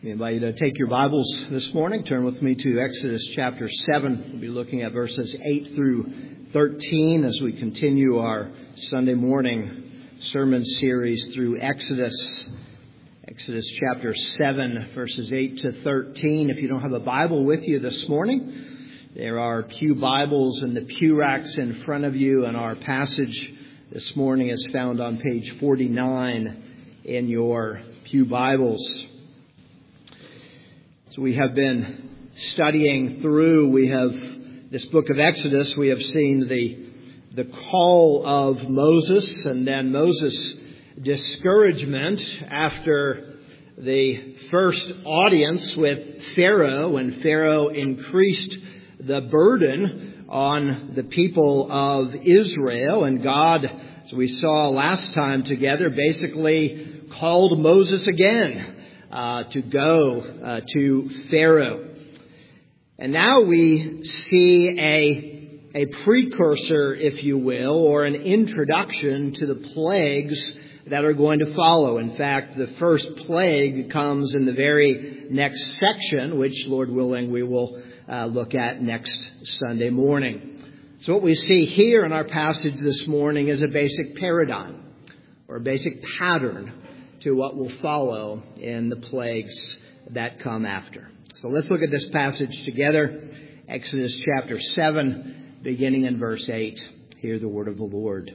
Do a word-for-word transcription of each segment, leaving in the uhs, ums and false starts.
We invite you to take your Bibles this morning. Turn with me to Exodus chapter seven. We'll be looking at verses eight through thirteen as we continue our Sunday morning sermon series through Exodus. Exodus chapter seven, verses eight to thirteen. If you don't have a Bible with you this morning, there are pew Bibles in the pew racks in front of you, and our passage this morning is found on page forty-nine in your pew Bibles. So we have been studying through, we have, this book of Exodus, we have seen the, the call of Moses, and then Moses' discouragement after the first audience with Pharaoh, when Pharaoh increased the burden on the people of Israel, and God, as we saw last time together, basically called Moses again uh, to go uh, to Pharaoh. And now we see a, a precursor, if you will, or an introduction to the plagues that are going to follow. In fact, the first plague comes in the very next section, which, Lord willing, we will uh, look at next Sunday morning. So what we see here in our passage this morning is a basic paradigm, or a basic pattern to what will follow in the plagues that come after. So let's look at this passage together. Exodus chapter seven, beginning in verse eight. Hear the word of the Lord.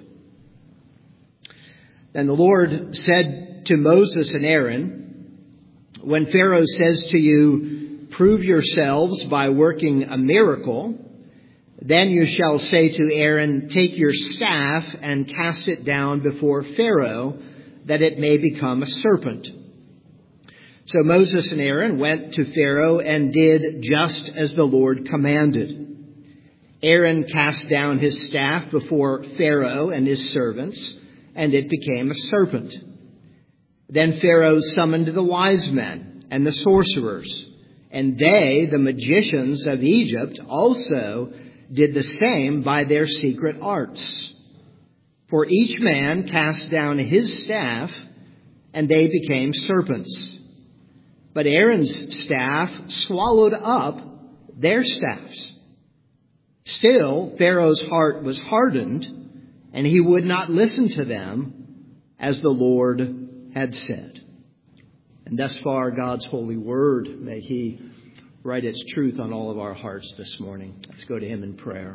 Then the Lord said to Moses and Aaron, "When Pharaoh says to you, 'Prove yourselves by working a miracle,' then you shall say to Aaron, 'Take your staff and cast it down before Pharaoh, that it may become a serpent.'" So Moses and Aaron went to Pharaoh and did just as the Lord commanded. Aaron cast down his staff before Pharaoh and his servants, and it became a serpent. Then Pharaoh summoned the wise men and the sorcerers, and they, the magicians of Egypt, also did the same by their secret arts. For each man cast down his staff, and they became serpents. But Aaron's staff swallowed up their staffs. Still, Pharaoh's heart was hardened, and he would not listen to them, as the Lord had said. And thus far, God's holy word, may he write its truth on all of our hearts this morning. Let's go to him in prayer.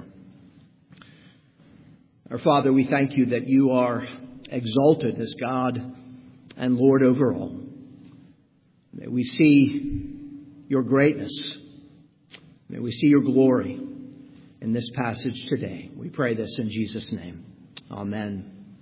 Our Father, we thank you that you are exalted as God and Lord over all. May we see your greatness. May we see your glory in this passage today. We pray this in Jesus' name. Amen.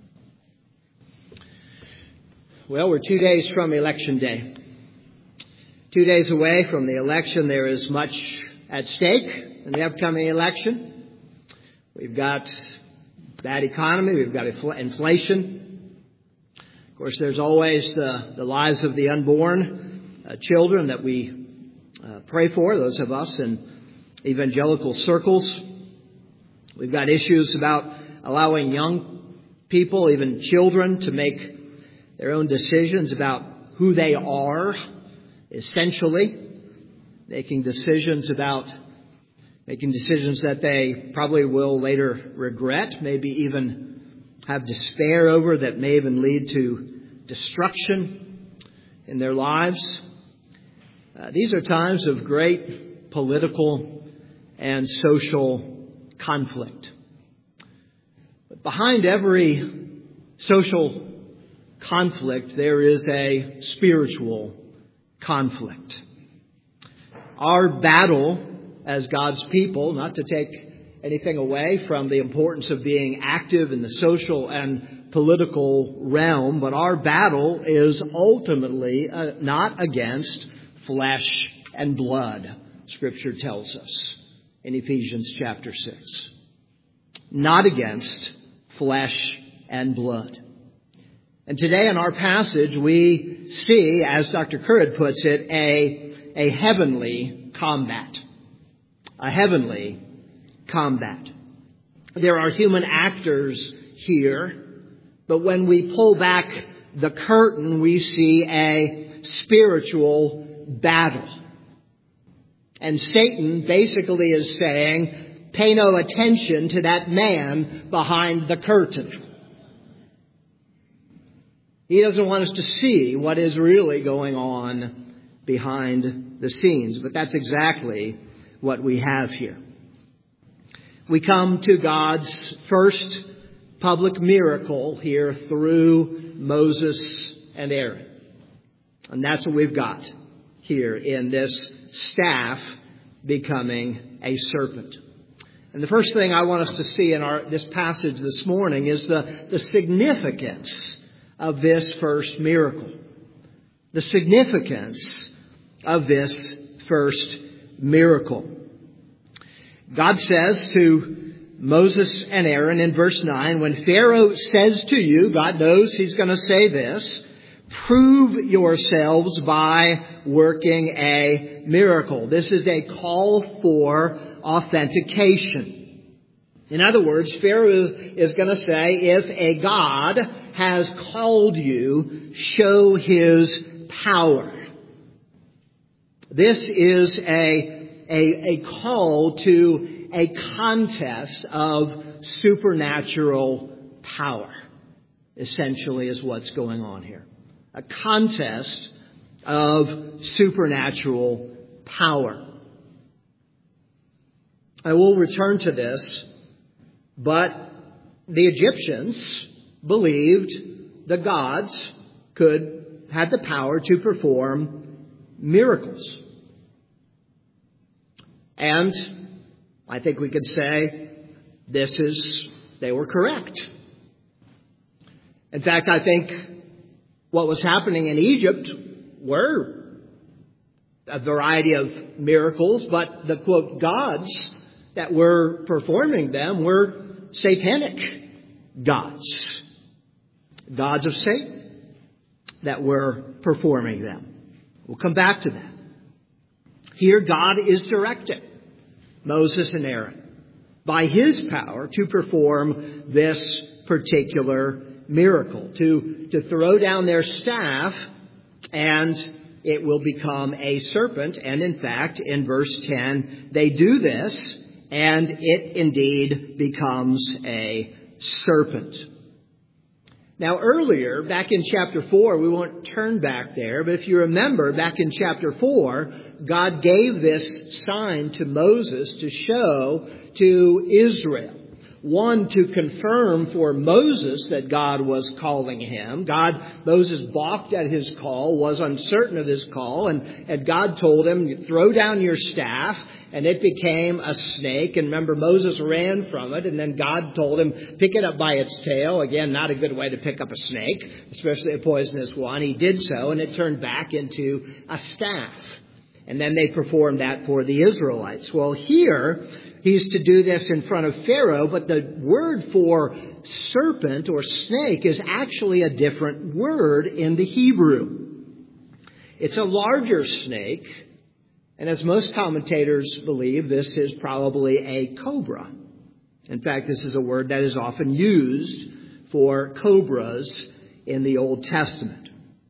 Well, we're two days from Election Day. Two days away from the election, there is much at stake in the upcoming election. We've got bad economy. We've got inflation. Of course, there's always the, the lives of the unborn uh, children that we uh, pray for, those of us in evangelical circles. We've got issues about allowing young people, even children, to make their own decisions about who they are, essentially making decisions about making decisions that they probably will later regret, maybe even have despair over, that may even lead to destruction in their lives. Uh, these are times of great political and social conflict. But behind every social conflict, there is a spiritual conflict. Our battle as God's people, not to take anything away from the importance of being active in the social and political realm, but our battle is ultimately uh, not against flesh and blood, Scripture tells us in Ephesians chapter six. Not against flesh and blood. And today in our passage we see, as Doctor Currid puts it, a, a heavenly combat. A heavenly combat. There are human actors here, but when we pull back the curtain, we see a spiritual battle. And Satan basically is saying, pay no attention to that man behind the curtain. He doesn't want us to see what is really going on behind the scenes. But that's exactly what we have here. We come to God's first public miracle here through Moses and Aaron. And that's what we've got here in this staff becoming a serpent. And the first thing I want us to see in our this passage this morning is the, the significance of this first miracle. The significance of this first miracle. God says to Moses and Aaron in verse nine, when Pharaoh says to you, God knows he's going to say this, prove yourselves by working a miracle. This is a call for authentication. In other words, Pharaoh is going to say, if a God has called you, show his power. This is a, a, a call to a contest of supernatural power, essentially is what's going on here. A contest of supernatural power. I will return to this, but the Egyptians believed the gods could had the power to perform miracles. And I think we could say this is they were correct. In fact, I think what was happening in Egypt were a variety of miracles, but the, quote, gods that were performing them were satanic gods. Gods of Satan that were performing them. We'll come back to that. Here God is directing Moses and Aaron by his power to perform this particular miracle, to, to throw down their staff and it will become a serpent. And in fact, in verse ten, they do this and it indeed becomes a serpent. Now earlier, back in chapter four, we won't turn back there, but if you remember, back in chapter four, God gave this sign to Moses to show to Israel. One, to confirm for Moses that God was calling him. God, Moses balked at his call, was uncertain of his call, and, and God told him, throw down your staff, and it became a snake. And remember, Moses ran from it, and then God told him, pick it up by its tail. Again, not a good way to pick up a snake, especially a poisonous one. He did so, and it turned back into a staff. And then they performed that for the Israelites. Well, here, he's to do this in front of Pharaoh, but the word for serpent or snake is actually a different word in the Hebrew. It's a larger snake, and as most commentators believe, this is probably a cobra. In fact, this is a word that is often used for cobras in the Old Testament.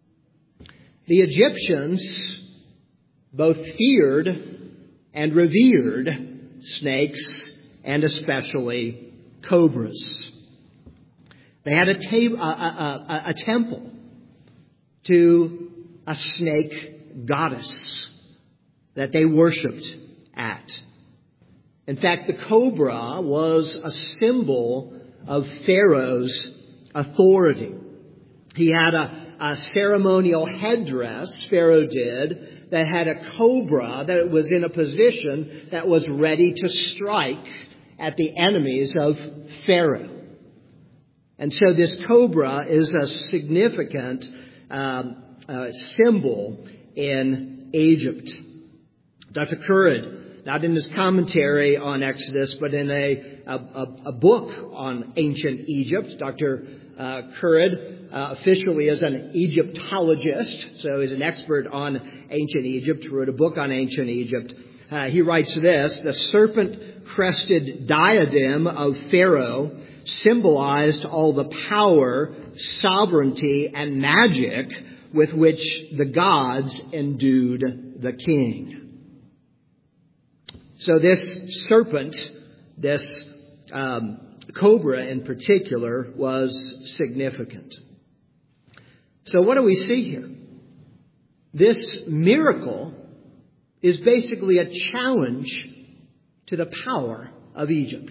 The Egyptians both feared and revered snakes, and especially cobras. They had a, ta- a, a, a temple to a snake goddess that they worshipped at. In fact, the cobra was a symbol of Pharaoh's authority. He had a, a ceremonial headdress, Pharaoh did, that had a cobra that was in a position that was ready to strike at the enemies of Pharaoh. And so this cobra is a significant um, uh, symbol in Egypt. Doctor Currid, not in his commentary on Exodus, but in a, a, a book on ancient Egypt, Doctor uh, Currid Uh, officially is an Egyptologist, so he's an expert on ancient Egypt, wrote a book on ancient Egypt. Uh, he writes this: the serpent-crested diadem of Pharaoh symbolized all the power, sovereignty, and magic with which the gods endued the king. So this serpent, this um, cobra in particular, was significant. So what do we see here? This miracle is basically a challenge to the power of Egypt.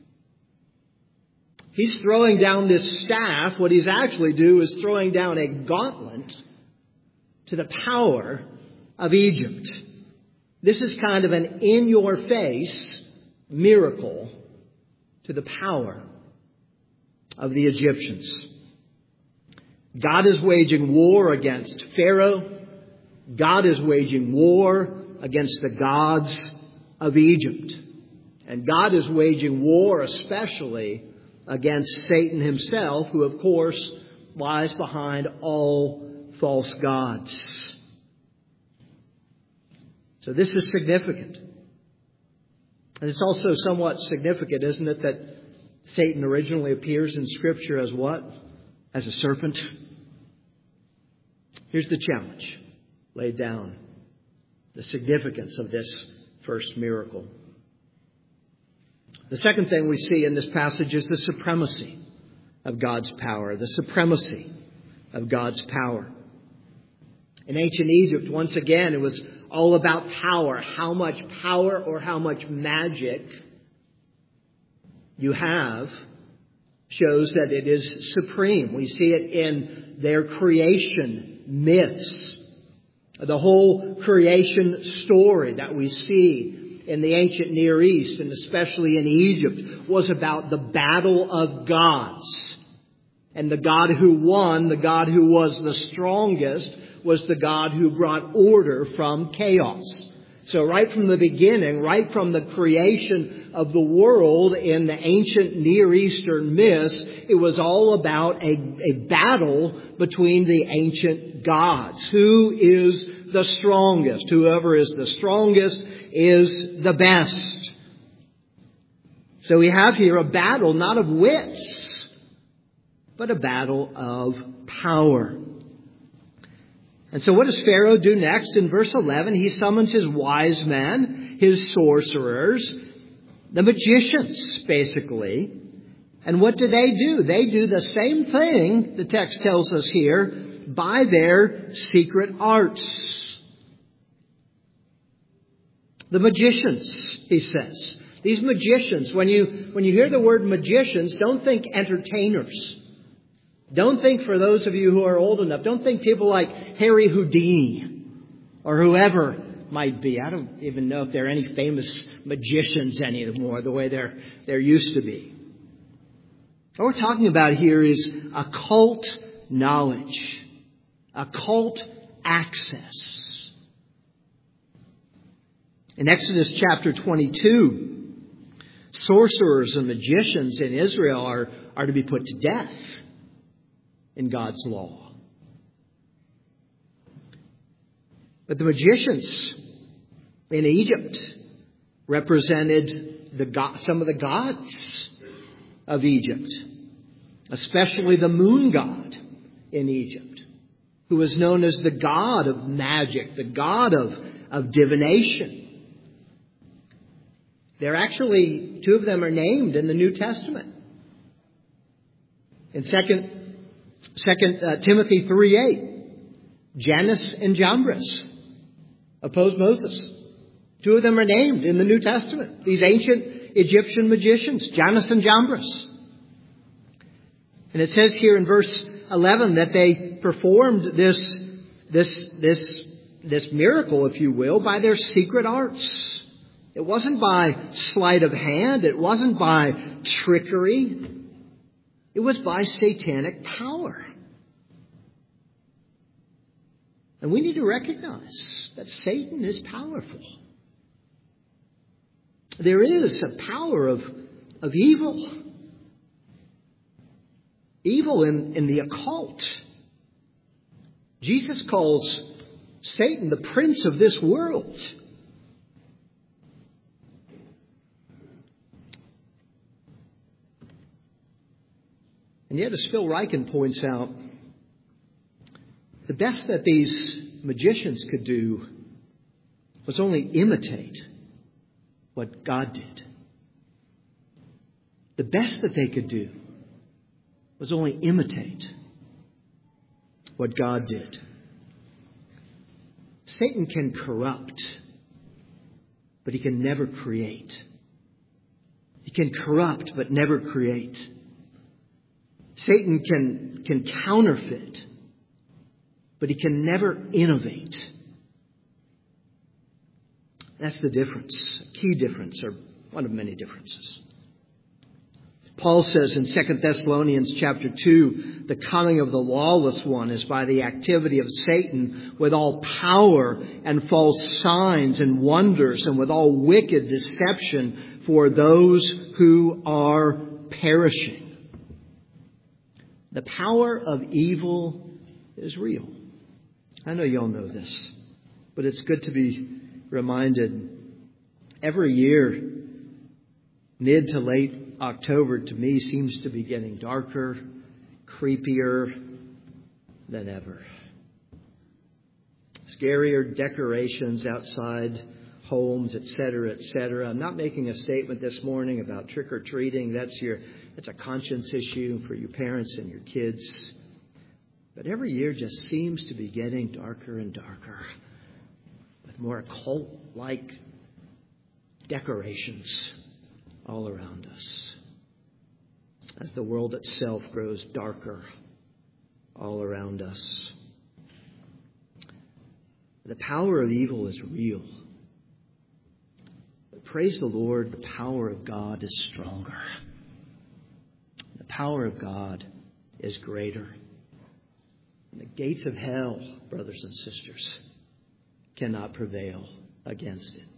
He's throwing down this staff. What he's actually doing is throwing down a gauntlet to the power of Egypt. This is kind of an in-your-face miracle to the power of the Egyptians. God is waging war against Pharaoh. God is waging war against the gods of Egypt. And God is waging war especially against Satan himself, who of course lies behind all false gods. So this is significant. And it's also somewhat significant, isn't it, that Satan originally appears in Scripture as what? As a serpent. Here's the challenge laid down. The significance of this first miracle. The second thing we see in this passage is the supremacy of God's power. The supremacy of God's power. In ancient Egypt, once again, it was all about power. How much power or how much magic you have shows that it is supreme. We see it in their creation myths. The whole creation story that we see in the ancient Near East, and especially in Egypt, was about the battle of gods. And the God who won, the God who was the strongest, was the God who brought order from chaos. So right from the beginning, right from the creation of the world in the ancient Near Eastern myths, it was all about a, a battle between the ancient gods. Who is the strongest? Whoever is the strongest is the best. So we have here a battle not of wits, but a battle of power. And so what does Pharaoh do next? In verse eleven, he summons his wise men, his sorcerers, the magicians, basically. And what do they do? They do the same thing, the text tells us here, by their secret arts. The magicians, he says. These magicians, when you, when you hear the word magicians, don't think entertainers. Don't think, for those of you who are old enough, don't think people like Harry Houdini or whoever might be. I don't even know if there are any famous magicians anymore the way there, there used to be. What we're talking about here is occult knowledge, occult access. In Exodus chapter twenty-two, sorcerers and magicians in Israel are, are to be put to death in God's law. But the magicians in Egypt represented the go- some of the gods of Egypt, especially the moon god in Egypt, who was known as the god of magic, the god of, of divination. They're actually, two of them are named in the New Testament. In second Second uh, Timothy three eight, Jannes and Jambres opposed Moses. Two of them are named in the New Testament. These ancient Egyptian magicians, Jannes and Jambres. And it says here in verse eleven that they performed this, this, this, this miracle, if you will, by their secret arts. It wasn't by sleight of hand. It wasn't by trickery. It was by satanic power. And we need to recognize that Satan is powerful. There is a power of, of evil. Evil in, in the occult. Jesus calls Satan the prince of this world. And yet, as Phil Ryken points out, The best that these magicians could do was only imitate what God did. The best that they could do was only imitate what God did. Satan can corrupt, but he can never create. He can corrupt, but never create. Satan can, can counterfeit, but he can never innovate. That's the difference, a key difference, or one of many differences. Paul says in Second Thessalonians chapter two, the coming of the lawless one is by the activity of Satan with all power and false signs and wonders and with all wicked deception for those who are perishing. The power of evil is real. I know you all know this, but it's good to be reminded. Every year, mid to late October to me seems to be getting darker, creepier than ever. Scarier decorations outside homes, et cetera, et cetera. I'm not making a statement this morning about trick-or-treating. That's your, that's a conscience issue for your parents and your kids. But every year just seems to be getting darker and darker, with more occult-like decorations all around us, as the world itself grows darker all around us. The power of evil is real. But praise the Lord, the power of God is stronger. The power of God is greater. And the gates of hell, brothers and sisters, cannot prevail against it.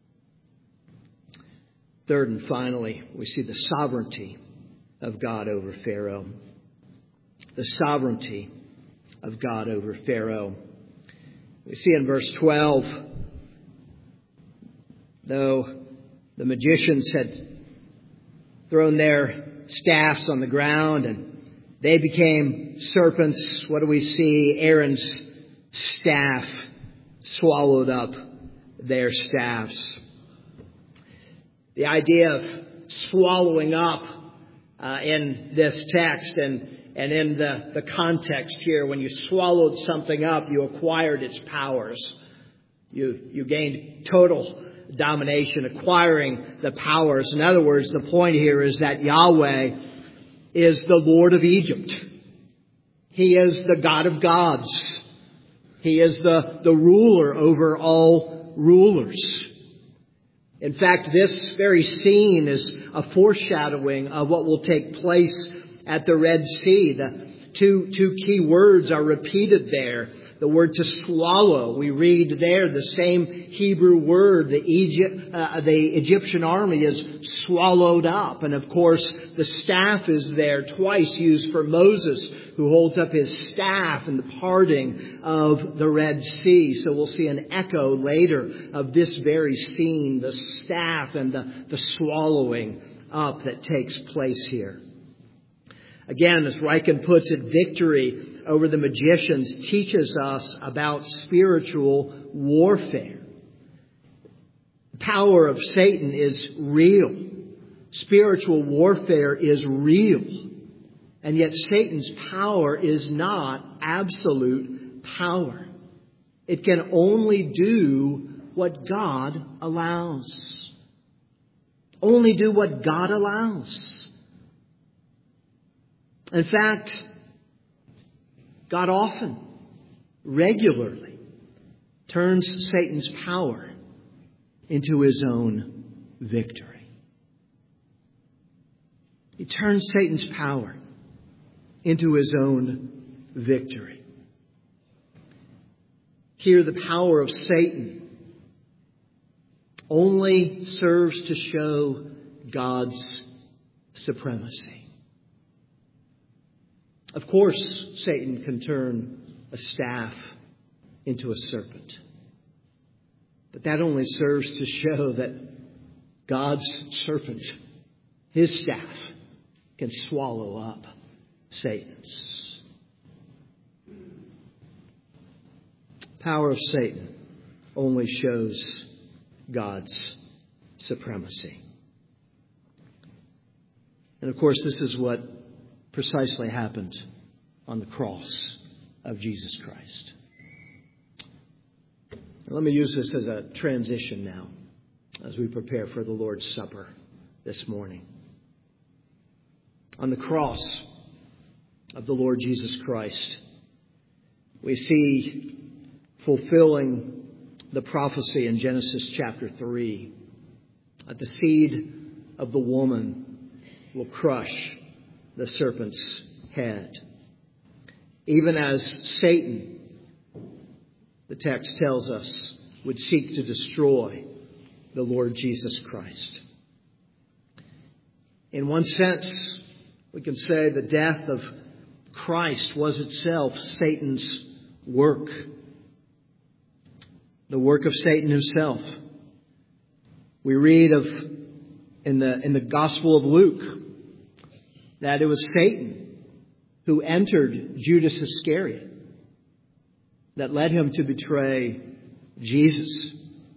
Third and finally, we see the sovereignty of God over Pharaoh. The sovereignty of God over Pharaoh. We see in verse twelve, though the magicians had thrown their staffs on the ground and they became serpents, what do we see? Aaron's staff swallowed up their staffs. The idea of swallowing up uh, in this text and, and in the, the context here, when you swallowed something up, you acquired its powers. You, you gained total domination, acquiring the powers. In other words, the point here is that Yahweh is the Lord of Egypt. He is the God of gods. He is the, the ruler over all rulers. In fact, this very scene is a foreshadowing of what will take place at the Red Sea. The two, two key words are repeated there. The word to swallow, we read there the same Hebrew word. The, Egypt, uh, the Egyptian army is swallowed up. And of course, the staff is there, twice used for Moses, who holds up his staff in the parting of the Red Sea. So we'll see an echo later of this very scene, the staff and the, the swallowing up that takes place here. Again, as Ryken puts it, victory over the magicians teaches us about spiritual warfare. The power of Satan is real. Spiritual warfare is real. And yet Satan's power is not absolute power. It can only do what God allows. Only do what God allows. In fact, God often, regularly, turns Satan's power into his own victory. He turns Satan's power into his own victory. Here, the power of Satan only serves to show God's supremacy. Of course, Satan can turn a staff into a serpent. But that only serves to show that God's serpent, his staff, can swallow up Satan's. power of Satan only shows God's supremacy. And of course, this is what precisely happened on the cross of Jesus Christ. Let me use this as a transition now as we prepare for the Lord's Supper this morning. On the cross of the Lord Jesus Christ, we see fulfilling the prophecy in Genesis chapter three that the seed of the woman will crush the serpent's head. Even as Satan, the text tells us, would seek to destroy the Lord Jesus Christ. In one sense, we can say the death of Christ was itself Satan's work. The work of Satan himself. We read of in the in the Gospel of Luke that it was Satan who entered Judas Iscariot that led him to betray Jesus.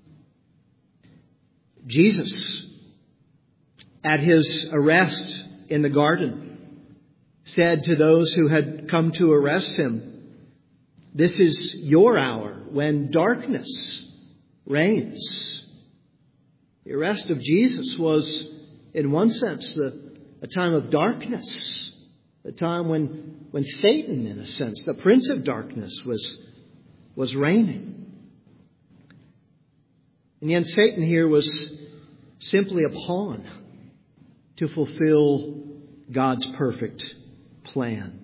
Jesus, at his arrest in the garden, said to those who had come to arrest him, "This is your hour when darkness reigns." The arrest of Jesus was, in one sense, the, a time of darkness, a time when, when Satan, in a sense, the prince of darkness, was, was reigning. And yet Satan here was simply a pawn to fulfill God's perfect plan.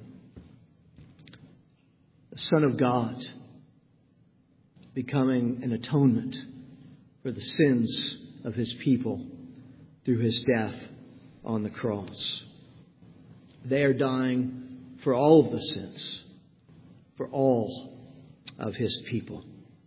The Son of God becoming an atonement for the sins of his people through his death on the cross. They are dying for all of the sins, for all of his people.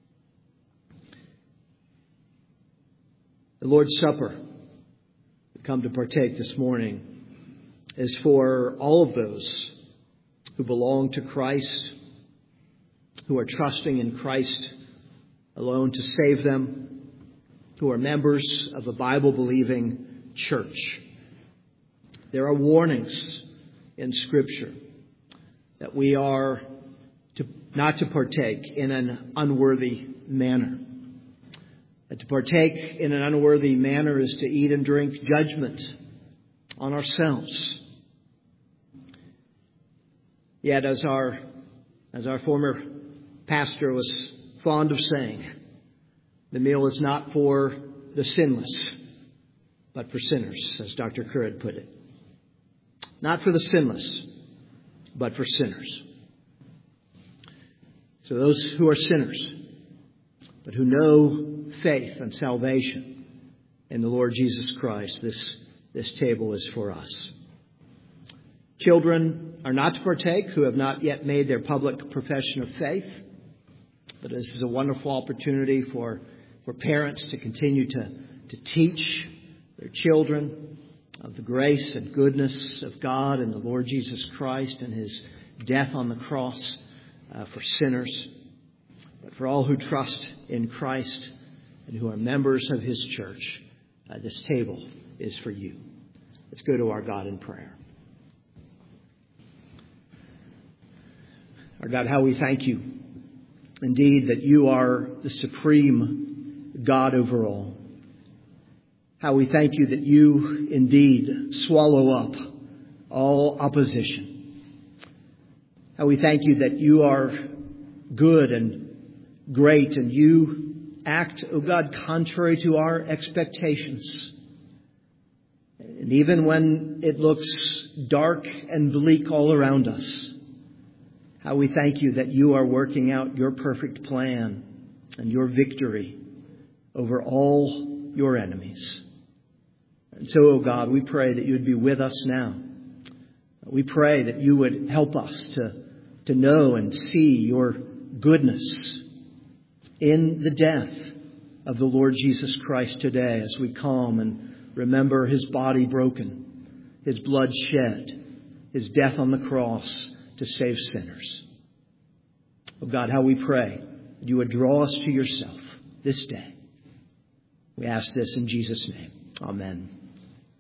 The Lord's Supper we come to partake this morning is for all of those who belong to Christ, who are trusting in Christ alone to save them, who are members of a Bible-believing church. There are warnings in Scripture that we are to, not to partake in an unworthy manner. That to partake in an unworthy manner is to eat and drink judgment on ourselves. Yet, as our as our former pastor was fond of saying, the meal is not for the sinless, but for sinners, as Doctor Currid put it. Not for the sinless, but for sinners. So those who are sinners, but who know faith and salvation in the Lord Jesus Christ, this, this table is for us. Children are not to partake who have not yet made their public profession of faith. But this is a wonderful opportunity for, for parents to continue to, to teach their children of the grace and goodness of God and the Lord Jesus Christ and his death on the cross uh, for sinners. But for all who trust in Christ and who are members of his church, uh, this table is for you. Let's go to our God in prayer. Our God, how we thank you, indeed, that you are the supreme God over all. How we thank you that you indeed swallow up all opposition. How we thank you that you are good and great and you act, O God, contrary to our expectations. And even when it looks dark and bleak all around us, how we thank you that you are working out your perfect plan and your victory over all your enemies. And so, O God, we pray that you would be with us now. We pray that you would help us to, to know and see your goodness in the death of the Lord Jesus Christ today as we come and remember his body broken, his blood shed, his death on the cross to save sinners. Oh God, how we pray that you would draw us to yourself this day. We ask this in Jesus' name. Amen.